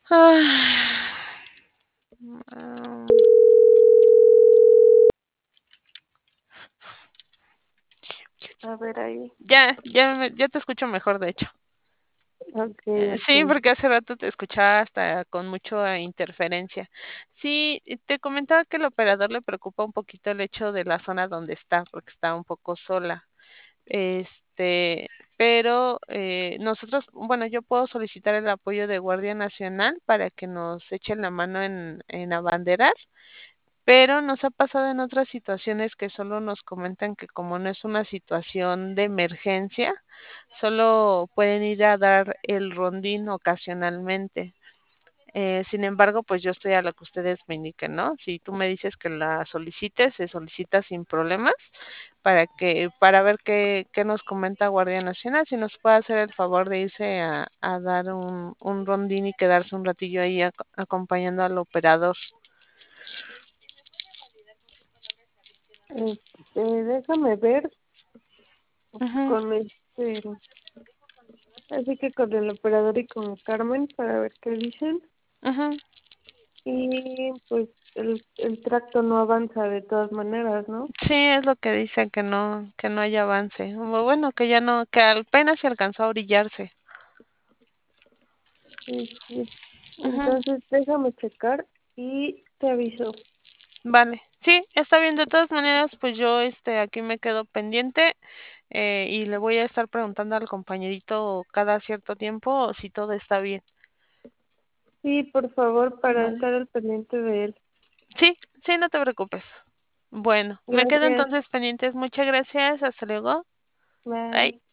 Ah, mm, A ver ahí. ya te escucho mejor, de hecho. Ok, Sí, ok. porque hace rato te escuchaba hasta con mucha interferencia. Sí, te comentaba que el operador le preocupa un poquito el hecho de la zona donde está, porque está un poco sola. Este, pero nosotros, bueno, yo puedo solicitar el apoyo de Guardia Nacional para que nos echen la mano en abanderar, pero nos ha pasado en otras situaciones que solo nos comentan que como no es una situación de emergencia, solo pueden ir a dar el rondín ocasionalmente. Sin embargo, pues yo estoy a lo que ustedes me indiquen, ¿no? Si tú me dices que la solicites, se solicita sin problemas para ver qué nos comenta Guardia Nacional, si nos puede hacer el favor de irse a dar un rondín y quedarse un ratillo ahí acompañando al operador. Déjame ver Ujú, con así que con el operador y con Carmen para ver qué dicen. ujú. Y pues el tracto no avanza de todas maneras, ¿no? Sí, es lo que dicen, que no hay avance. Bueno, que ya no, que apenas se alcanzó a orillarse. Sí, sí. Ujú. Entonces déjame checar y te aviso. Vale, sí, está bien. De todas maneras, pues yo aquí me quedo pendiente y le voy a estar preguntando al compañerito cada cierto tiempo si todo está bien. Sí, por favor, para Vale. estar al pendiente de él. Sí, sí, no te preocupes. Bueno, me quedo Gracias. entonces pendientes. Muchas gracias. Hasta luego. Bye. Bye.